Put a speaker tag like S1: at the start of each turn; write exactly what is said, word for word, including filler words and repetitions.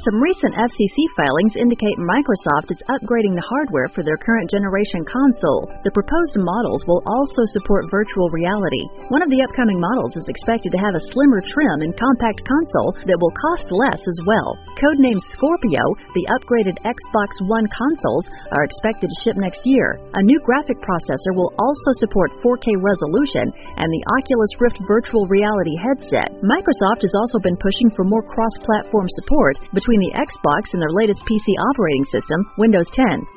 S1: Some recent F C C filings indicate Microsoft is upgrading the hardware for their current generation console. The proposed models will also support virtual reality. One of the upcoming models is expected to have a slimmer trim and compact console that will cost less as well. Codenamed Scorpio, the upgraded Xbox One consoles are expected to ship next year. A new graphic processor will also support four K resolution and the Oculus Rift virtual reality headset. Microsoft has also been pushing for more cross-platform support between the Xbox and their latest P C operating system, Windows ten.